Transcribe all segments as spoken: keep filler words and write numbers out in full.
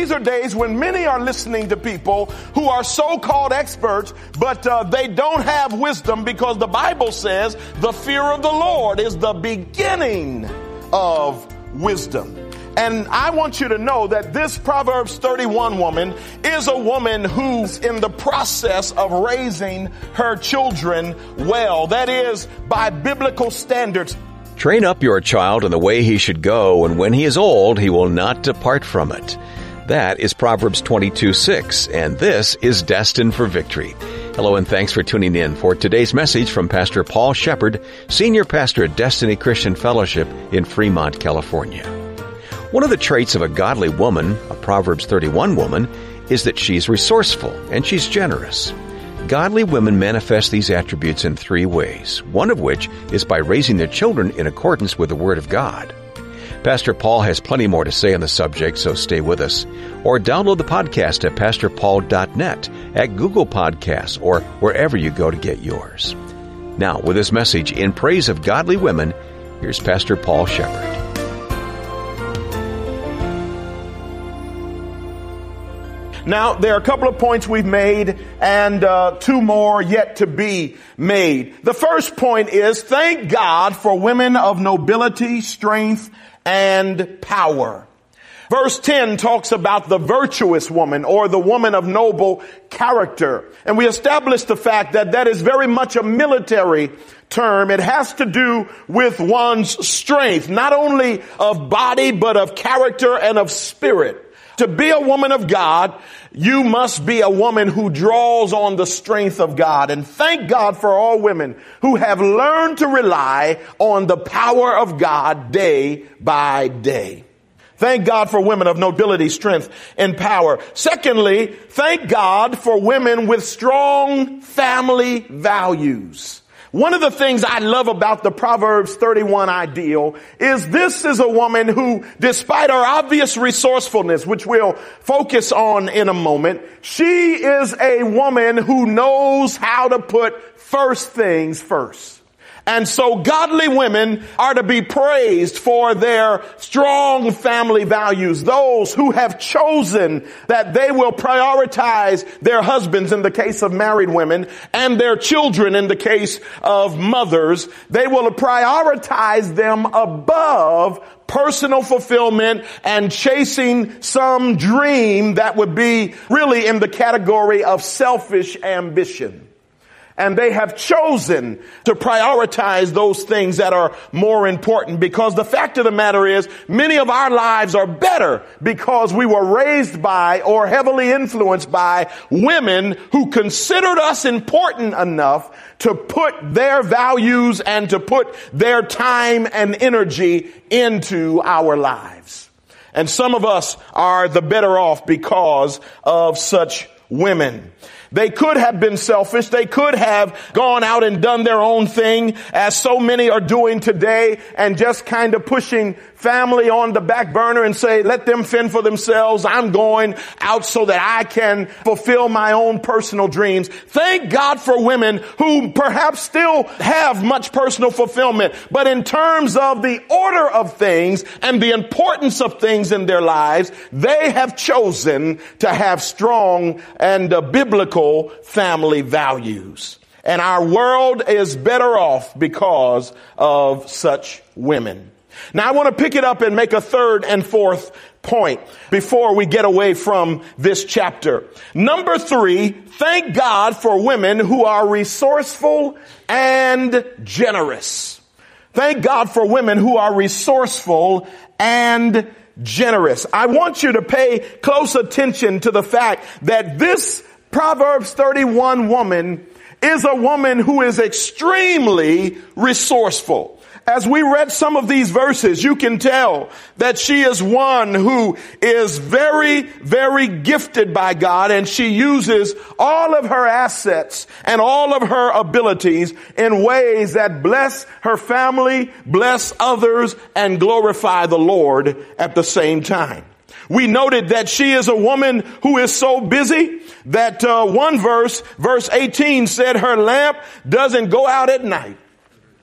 these are days when many are listening to people who are so-called experts, but uh, they don't have wisdom, because the Bible says the fear of the Lord is the beginning of wisdom. And I want you to know that this Proverbs thirty-one woman is a woman who's in the process of raising her children well. That is, by biblical standards. Train up your child in the way he should go, and when he is old, he will not depart from it. That is Proverbs twenty-two six, and this is Destined for Victory. Hello, and thanks for tuning in for today's message from Pastor Paul Shepherd, Senior Pastor at Destiny Christian Fellowship in Fremont, California. One of the traits of a godly woman, a Proverbs thirty-one woman, is that she's resourceful and she's generous. Godly women manifest these attributes in three ways, one of which is by raising their children in accordance with the Word of God. Pastor Paul has plenty more to say on the subject, so stay with us. Or download the podcast at pastor paul dot net, at Google Podcasts, or wherever you go to get yours. Now, with this message in praise of godly women, here's Pastor Paul Shepherd. Now, there are a couple of points we've made, and uh, two more yet to be made. The first point is, thank God for women of nobility, strength, and power. Verse ten talks about the virtuous woman, or the woman of noble character. And we established the fact that that is very much a military term. It has to do with one's strength, not only of body, but of character and of spirit. To be a woman of God, you must be a woman who draws on the strength of God. And thank God for all women who have learned to rely on the power of God day by day. Thank God for women of nobility, strength, and power. Secondly, thank God for women with strong family values. One of the things I love about the Proverbs thirty-one ideal is this is a woman who, despite her obvious resourcefulness, which we'll focus on in a moment, she is a woman who knows how to put first things first. And so godly women are to be praised for their strong family values. Those who have chosen that they will prioritize their husbands in the case of married women, and their children in the case of mothers. They will prioritize them above personal fulfillment and chasing some dream that would be really in the category of selfish ambition. And they have chosen to prioritize those things that are more important, because the fact of the matter is many of our lives are better because we were raised by or heavily influenced by women who considered us important enough to put their values and to put their time and energy into our lives. And some of us are the better off because of such women. They could have been selfish. They could have gone out and done their own thing, as so many are doing today, and just kind of pushing family on the back burner and say, let them fend for themselves. I'm going out so that I can fulfill my own personal dreams. Thank God for women who perhaps still have much personal fulfillment, but in terms of the order of things and the importance of things in their lives, they have chosen to have strong and uh, biblical family values. And our world is better off because of such women. Now, I want to pick it up and make a third and fourth point before we get away from this chapter. Number three, thank God for women who are resourceful and generous. Thank God for women who are resourceful and generous. I want you to pay close attention to the fact that this Proverbs thirty-one woman is a woman who is extremely resourceful. As we read some of these verses, you can tell that she is one who is very, very gifted by God, and she uses all of her assets and all of her abilities in ways that bless her family, bless others, and glorify the Lord at the same time. We noted that she is a woman who is so busy that uh, one verse, verse eighteen, said her lamp doesn't go out at night.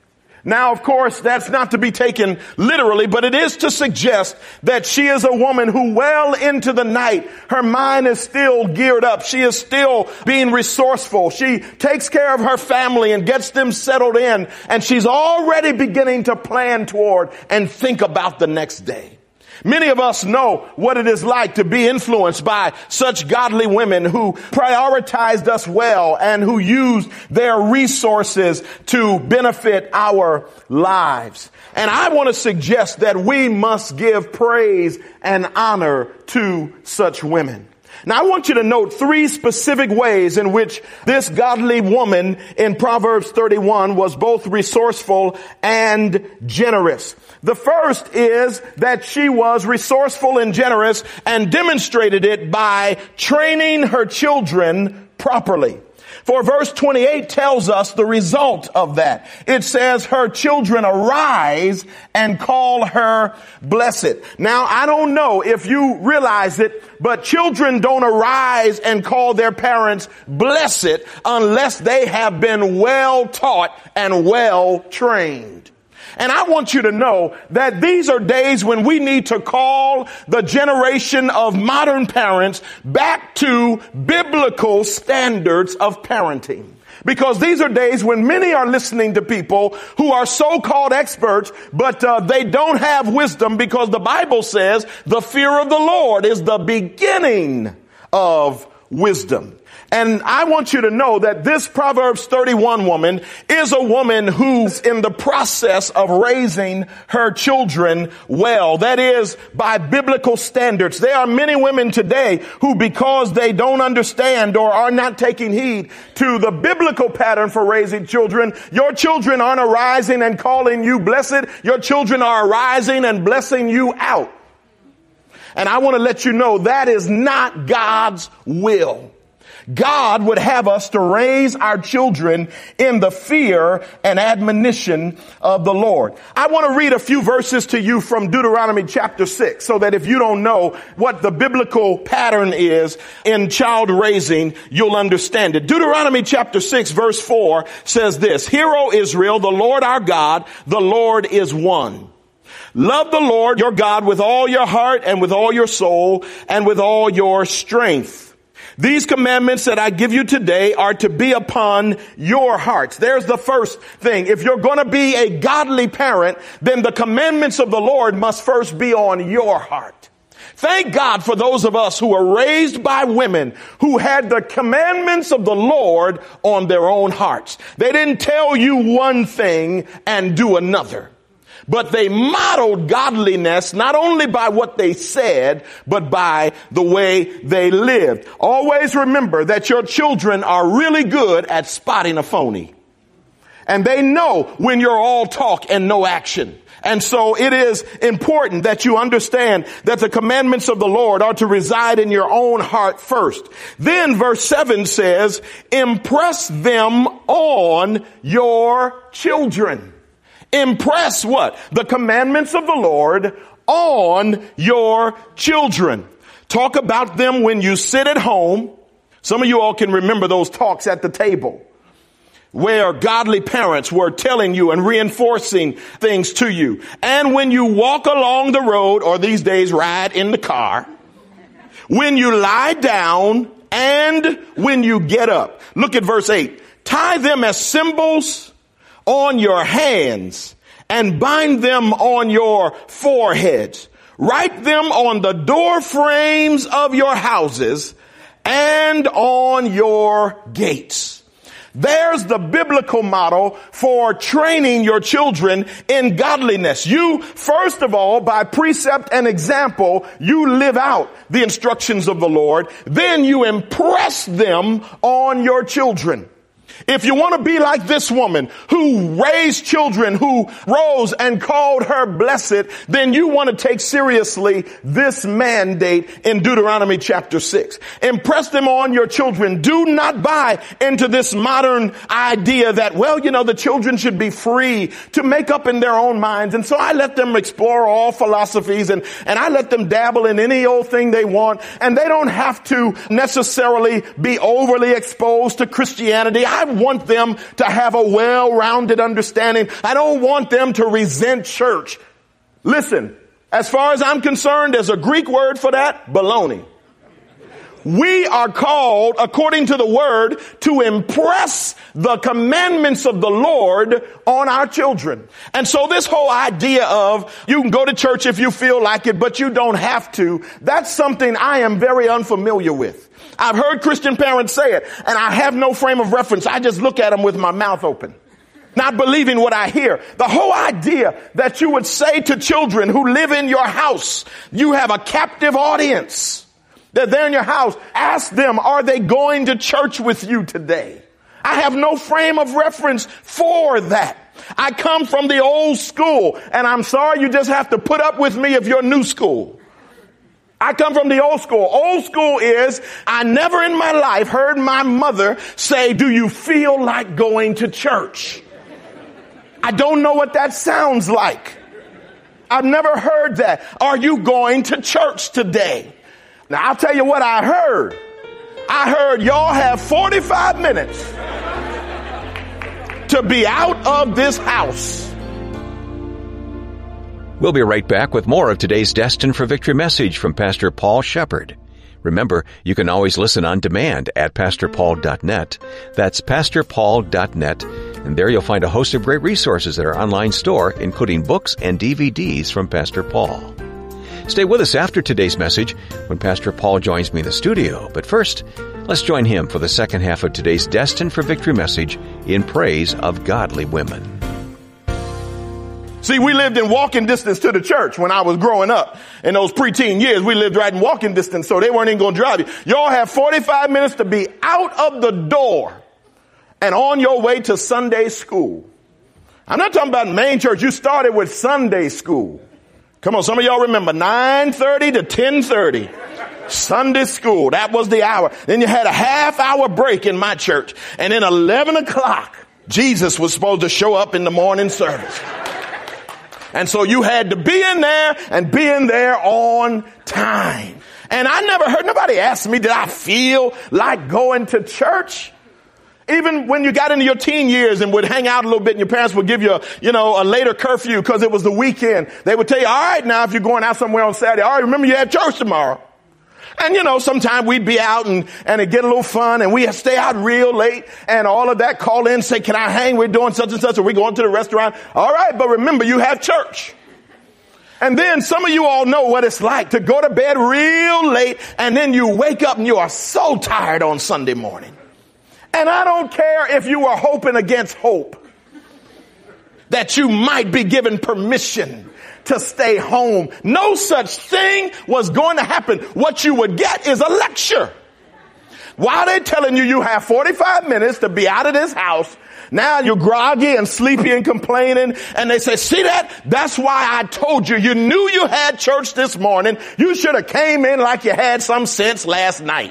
Now, of course, that's not to be taken literally, but it is to suggest that she is a woman who well into the night, her mind is still geared up. She is still being resourceful. She takes care of her family and gets them settled in, and she's already beginning to plan toward and think about the next day. Many of us know what it is like to be influenced by such godly women who prioritized us well and who used their resources to benefit our lives. And I want to suggest that we must give praise and honor to such women. Now, I want you to note three specific ways in which this godly woman in Proverbs thirty-one was both resourceful and generous. The first is that she was resourceful and generous and demonstrated it by training her children properly. For verse twenty-eight tells us the result of that. It says her children arise and call her blessed. Now, I don't know if you realize it, but children don't arise and call their parents blessed unless they have been well taught and well trained. And I want you to know that these are days when we need to call the generation of modern parents back to biblical standards of parenting. Because these are days when many are listening to people who are so-called experts, but uh, they don't have wisdom, because the Bible says the fear of the Lord is the beginning of wisdom. And I want you to know that this Proverbs thirty-one woman is a woman who's in the process of raising her children well. That is, by biblical standards. There are many women today who, because they don't understand or are not taking heed to the biblical pattern for raising children, your children aren't arising and calling you blessed. Your children are arising and blessing you out. And I want to let you know that is not God's will. God would have us to raise our children in the fear and admonition of the Lord. I want to read a few verses to you from Deuteronomy chapter six, so that if you don't know what the biblical pattern is in child raising, you'll understand it. Deuteronomy chapter six verse four says this: "Hear, O Israel, the Lord our God, the Lord is one. Love the Lord your God with all your heart and with all your soul and with all your strength. These commandments that I give you today are to be upon your hearts." There's the first thing. If you're going to be a godly parent, then the commandments of the Lord must first be on your heart. Thank God for those of us who were raised by women who had the commandments of the Lord on their own hearts. They didn't tell you one thing and do another. But they modeled godliness not only by what they said, but by the way they lived. Always remember that your children are really good at spotting a phony. And they know when you're all talk and no action. And so it is important that you understand that the commandments of the Lord are to reside in your own heart first. Then verse seven says, impress them on your children. Impress what? The commandments of the Lord on your children. Talk about them when you sit at home. Some of you all can remember those talks at the table where godly parents were telling you and reinforcing things to you. And when you walk along the road, or these days ride in the car, when you lie down and when you get up. Look at verse eight. Tie them as symbols on your hands and bind them on your foreheads. Write them on the door frames of your houses and on your gates. There's the biblical model for training your children in godliness. You, first of all, by precept and example, you live out the instructions of the Lord. Then you impress them on your children. If you want to be like this woman who raised children who rose and called her blessed, then you want to take seriously this mandate in Deuteronomy chapter six. Impress them on your children. Do not buy into this modern idea that, well, you know, the children should be free to make up in their own minds. And so I let them explore all philosophies and, and I let them dabble in any old thing they want. And they don't have to necessarily be overly exposed to Christianity. I want them to have a well-rounded understanding. I don't want them to resent church. Listen, as far as I'm concerned, there's a Greek word for that, baloney. We are called, according to the word, to impress the commandments of the Lord on our children. And so this whole idea of you can go to church if you feel like it, but you don't have to, that's something I am very unfamiliar with. I've heard Christian parents say it, and I have no frame of reference. I just look at them with my mouth open, not believing what I hear. The whole idea that you would say to children who live in your house, you have a captive audience. They're there in your house. Ask them, are they going to church with you today? I have no frame of reference for that. I come from the old school, and I'm sorry you just have to put up with me if you're new school. I come from the old school. Old school is, I never in my life heard my mother say, do you feel like going to church? I don't know what that sounds like. I've never heard that. Are you going to church today? Now, I'll tell you what I heard. I heard y'all have forty-five minutes to be out of this house. We'll be right back with more of today's Destined for Victory message from Pastor Paul Shepherd. Remember, you can always listen on demand at pastor paul dot net. That's pastor paul dot net. And there you'll find a host of great resources at our online store, including books and D V Ds from Pastor Paul. Stay with us after today's message when Pastor Paul joins me in the studio. But first, let's join him for the second half of today's Destined for Victory message in praise of godly women. See, we lived in walking distance to the church when I was growing up. In those preteen years, we lived right in walking distance, so they weren't even going to drive you. Y'all have forty-five minutes to be out of the door and on your way to Sunday school. I'm not talking about main church. You started with Sunday school. Come on, some of y'all remember nine thirty to ten thirty. Sunday school. That was the hour. Then you had a half hour break in my church. And then eleven o'clock, Jesus was supposed to show up in the morning service. And so you had to be in there and be in there on time. And I never heard nobody ask me, did I feel like going to church? Even when you got into your teen years and would hang out a little bit and your parents would give you, you know, a later curfew because it was the weekend. They would tell you, all right, now if you're going out somewhere on Saturday, all right, remember you have church tomorrow. And, you know, sometimes we'd be out and, and it'd get a little fun and we'd stay out real late and all of that, call in, say, can I hang? We're doing such and such, or we're going to the restaurant. All right, but remember, you have church. And then some of you all know what it's like to go to bed real late and then you wake up and you are so tired on Sunday morning. And I don't care if you are hoping against hope that you might be given permission to stay home. No such thing was going to happen. What you would get is a lecture. While they're telling you you have forty-five minutes to be out of this house, now you're groggy and sleepy and complaining. And they say, see that? That's why I told you. You knew you had church this morning. You should have came in like you had some sense last night.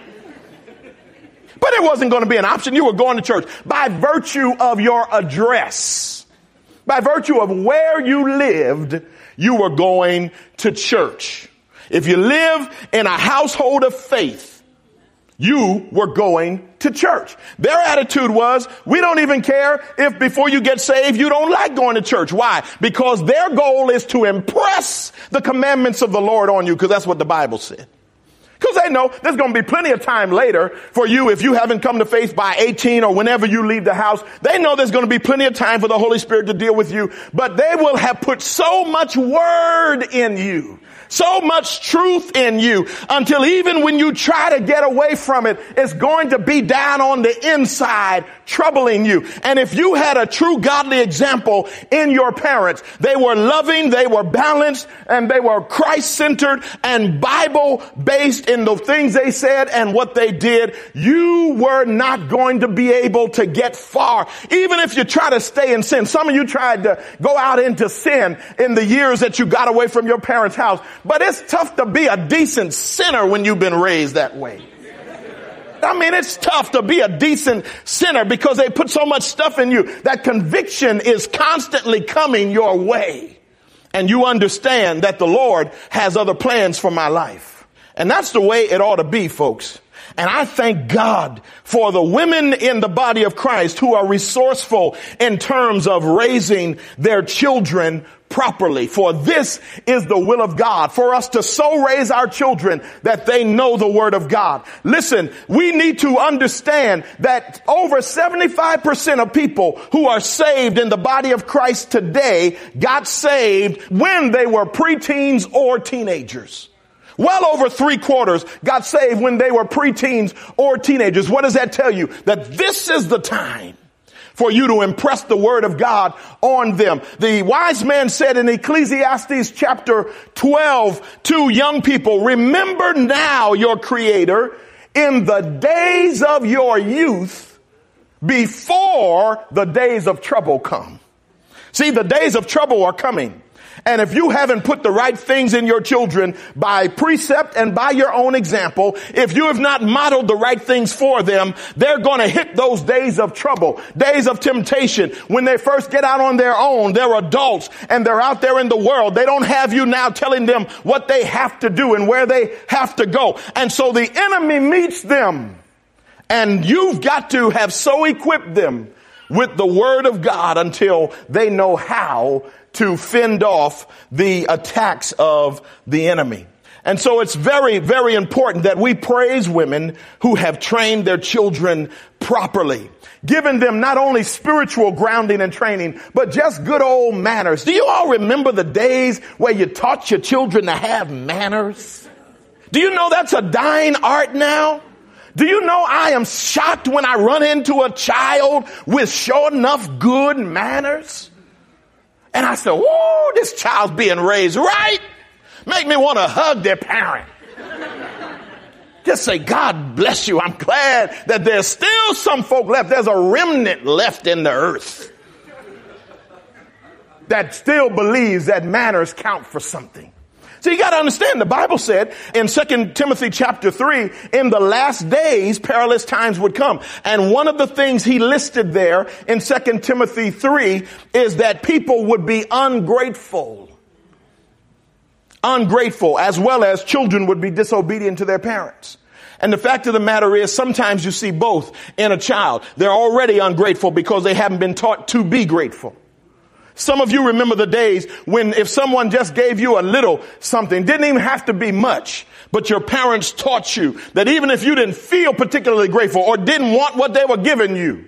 But it wasn't going to be an option. You were going to church by virtue of your address. By virtue of where you lived, you were going to church. If you live in a household of faith, you were going to church. Their attitude was, we don't even care if before you get saved, you don't like going to church. Why? Because their goal is to impress the commandments of the Lord on you, because that's what the Bible said. Because they know there's going to be plenty of time later for you if you haven't come to faith by eighteen or whenever you leave the house. They know there's going to be plenty of time for the Holy Spirit to deal with you. But they will have put so much word in you, so much truth in you, until even when you try to get away from it, it's going to be down on the inside troubling you. And if you had a true godly example in your parents, they were loving, they were balanced, and they were Christ-centered and Bible-based in the things they said and what they did, you were not going to be able to get far. Even if you try to stay in sin. Some of you tried to go out into sin in the years that you got away from your parents' house. But it's tough to be a decent sinner when you've been raised that way. I mean, it's tough to be a decent sinner because they put so much stuff in you that conviction is constantly coming your way. And you understand that the Lord has other plans for my life. And that's the way it ought to be, folks. And I thank God for the women in the body of Christ who are resourceful in terms of raising their children properly. For this is the will of God, for us to so raise our children that they know the word of God. Listen, we need to understand that over seventy-five percent of people who are saved in the body of Christ today got saved when they were preteens or teenagers. Well over three quarters got saved when they were preteens or teenagers. What does that tell you? That this is the time for you to impress the word of God on them. The wise man said in Ecclesiastes chapter twelve to young people, remember now your Creator in the days of your youth before the days of trouble come. See, the days of trouble are coming. And if you haven't put the right things in your children by precept and by your own example, if you have not modeled the right things for them, they're going to hit those days of trouble, days of temptation. When they first get out on their own, they're adults and they're out there in the world. They don't have you now telling them what they have to do and where they have to go. And so the enemy meets them, and you've got to have so equipped them with the word of God until they know how to fend off the attacks of the enemy. And so it's very, very important that we praise women who have trained their children properly, giving them not only spiritual grounding and training, but just good old manners. Do you all remember the days where you taught your children to have manners? Do you know that's a dying art now? Do you know I am shocked when I run into a child with sure enough good manners? And I said, whoa, this child's being raised right. Make me want to hug their parent. Just say, God bless you. I'm glad that there's still some folk left. There's a remnant left in the earth that still believes that manners count for something. So you got to understand, the Bible said in Second Timothy chapter three, in the last days, perilous times would come. And one of the things he listed there in Second Timothy three is that people would be ungrateful. Ungrateful, as well as children would be disobedient to their parents. And the fact of the matter is, sometimes you see both in a child. They're already ungrateful because they haven't been taught to be grateful. Some of you remember the days when if someone just gave you a little something, didn't even have to be much, but your parents taught you that even if you didn't feel particularly grateful or didn't want what they were giving you,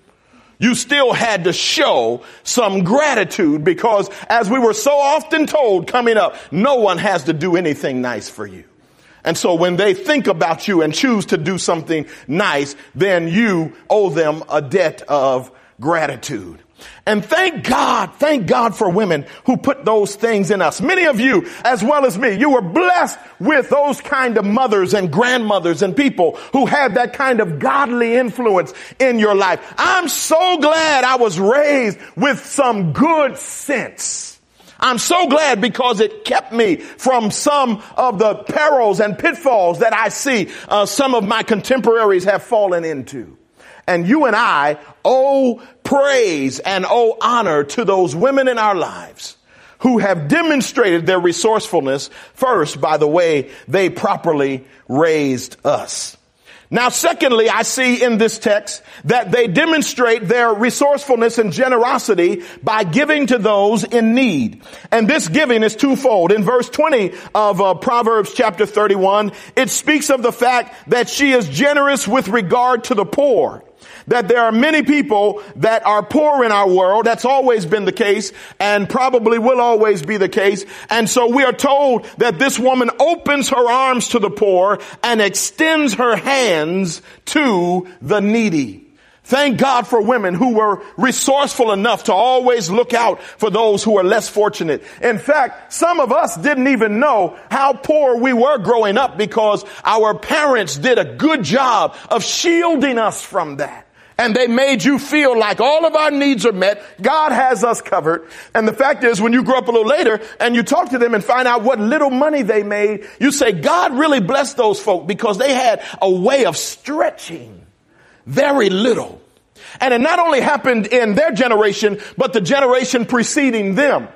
you still had to show some gratitude, because as we were so often told coming up, no one has to do anything nice for you. And so when they think about you and choose to do something nice, then you owe them a debt of gratitude. And thank God, thank God for women who put those things in us. Many of you, as well as me, you were blessed with those kind of mothers and grandmothers and people who had that kind of godly influence in your life. I'm so glad I was raised with some good sense. I'm so glad, because it kept me from some of the perils and pitfalls that I see uh, some of my contemporaries have fallen into. And you and I owe praise and owe honor to those women in our lives who have demonstrated their resourcefulness first by the way they properly raised us. Now, secondly, I see in this text that they demonstrate their resourcefulness and generosity by giving to those in need. And this giving is twofold. In verse twenty of uh, Proverbs chapter thirty-one, it speaks of the fact that she is generous with regard to the poor. That there are many people that are poor in our world. That's always been the case and probably will always be the case. And so we are told that this woman opens her arms to the poor and extends her hands to the needy. Thank God for women who were resourceful enough to always look out for those who are less fortunate. In fact, some of us didn't even know how poor we were growing up because our parents did a good job of shielding us from that. And they made you feel like all of our needs are met. God has us covered. And the fact is, when you grow up a little later and you talk to them and find out what little money they made, you say, God really blessed those folk because they had a way of stretching very little. And it not only happened in their generation, but the generation preceding them.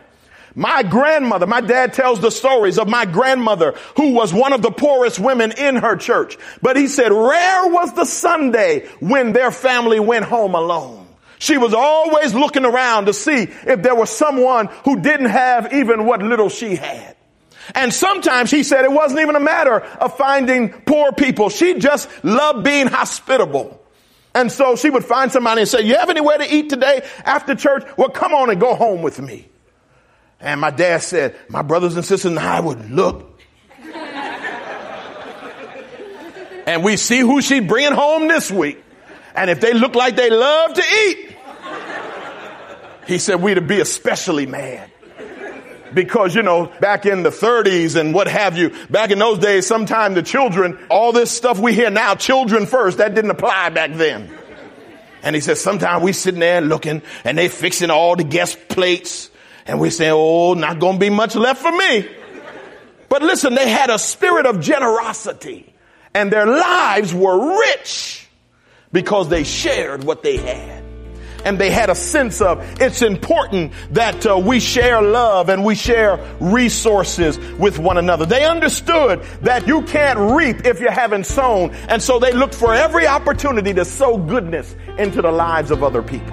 My grandmother, my dad tells the stories of my grandmother who was one of the poorest women in her church. But he said rare was the Sunday when their family went home alone. She was always looking around to see if there was someone who didn't have even what little she had. And sometimes he said it wasn't even a matter of finding poor people. She just loved being hospitable. And so she would find somebody and say, you have anywhere to eat today after church? Well, come on and go home with me. And my dad said, my brothers and sisters and I would look. And we see who she's bringing home this week. And if they look like they love to eat, he said we'd be especially mad. Because, you know, back in the thirties and what have you, back in those days, sometimes the children, all this stuff we hear now, children first, that didn't apply back then. And he said, sometimes we sitting there looking and they fixing all the guest plates. And we say, oh, not going to be much left for me. But listen, they had a spirit of generosity and their lives were rich because they shared what they had. And they had a sense of it's important that uh, we share love and we share resources with one another. They understood that you can't reap if you haven't sown. And so they looked for every opportunity to sow goodness into the lives of other people.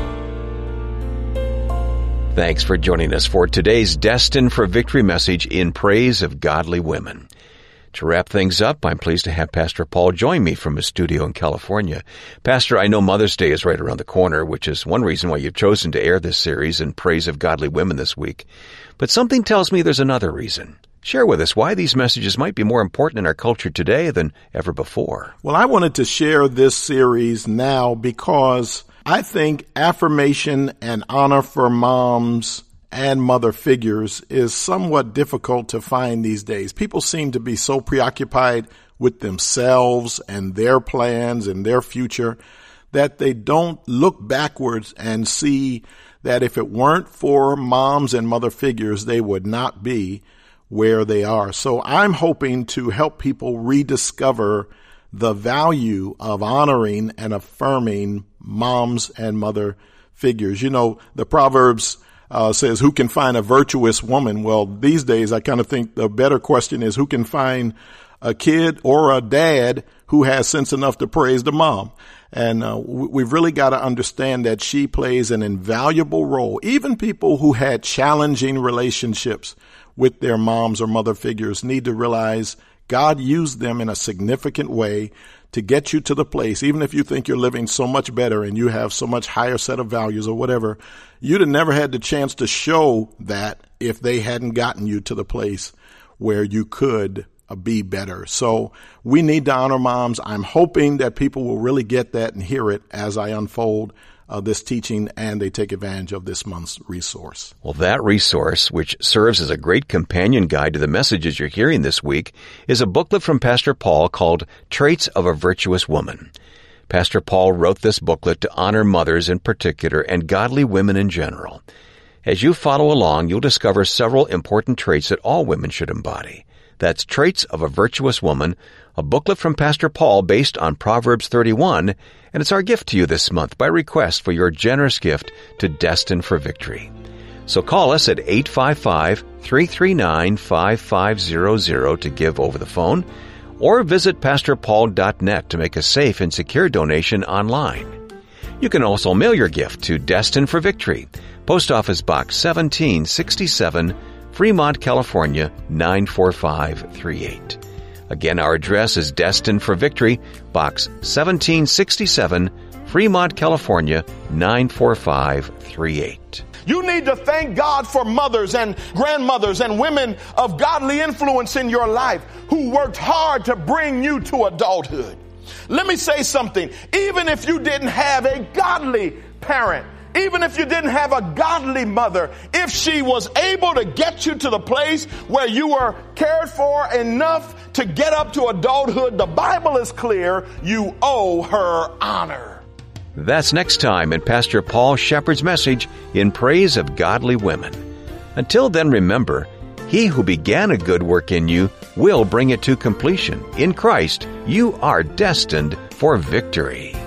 Thanks for joining us for today's Destined for Victory message in praise of godly women. To wrap things up, I'm pleased to have Pastor Paul join me from his studio in California. Pastor, I know Mother's Day is right around the corner, which is one reason why you've chosen to air this series in praise of godly women this week. But something tells me there's another reason. Share with us why these messages might be more important in our culture today than ever before. Well, I wanted to share this series now because I think affirmation and honor for moms and mother figures is somewhat difficult to find these days. People seem to be so preoccupied with themselves and their plans and their future that they don't look backwards and see that if it weren't for moms and mother figures, they would not be where they are. So I'm hoping to help people rediscover the value of honoring and affirming moms and mother figures. You know, the Proverbs Uh, says, who can find a virtuous woman? Well, these days, I kind of think the better question is who can find a kid or a dad who has sense enough to praise the mom? And uh, we've really got to understand that she plays an invaluable role. Even people who had challenging relationships with their moms or mother figures need to realize God used them in a significant way to get you to the place, even if you think you're living so much better and you have so much higher set of values or whatever, you'd have never had the chance to show that if they hadn't gotten you to the place where you could uh, be better. So we need to honor moms. I'm hoping that people will really get that and hear it as I unfold Uh, this teaching and they take advantage of this month's resource. Well, that resource, which serves as a great companion guide to the messages you're hearing this week, is a booklet from Pastor Paul called Traits of a Virtuous Woman. Pastor Paul wrote this booklet to honor mothers in particular and godly women in general. As you follow along, you'll discover several important traits that all women should embody. That's Traits of a Virtuous Woman, a booklet from Pastor Paul based on Proverbs thirty-one, and it's our gift to you this month by request for your generous gift to Destined for Victory. So call us at eight five five, three three nine, five five zero zero to give over the phone, or visit pastor paul dot net to make a safe and secure donation online. You can also mail your gift to Destined for Victory, Post Office Box seventeen sixty-seven, Fremont, California, nine four five three eight. Again, our address is Destined for Victory, Box seventeen sixty-seven, Fremont, California, nine four five three eight. You need to thank God for mothers and grandmothers and women of godly influence in your life who worked hard to bring you to adulthood. Let me say something. Even if you didn't have a godly parent, even if you didn't have a godly mother, if she was able to get you to the place where you were cared for enough to get up to adulthood, the Bible is clear, you owe her honor. That's next time in Pastor Paul Shepherd's message in praise of godly women. Until then, remember, he who began a good work in you will bring it to completion. In Christ, you are destined for victory.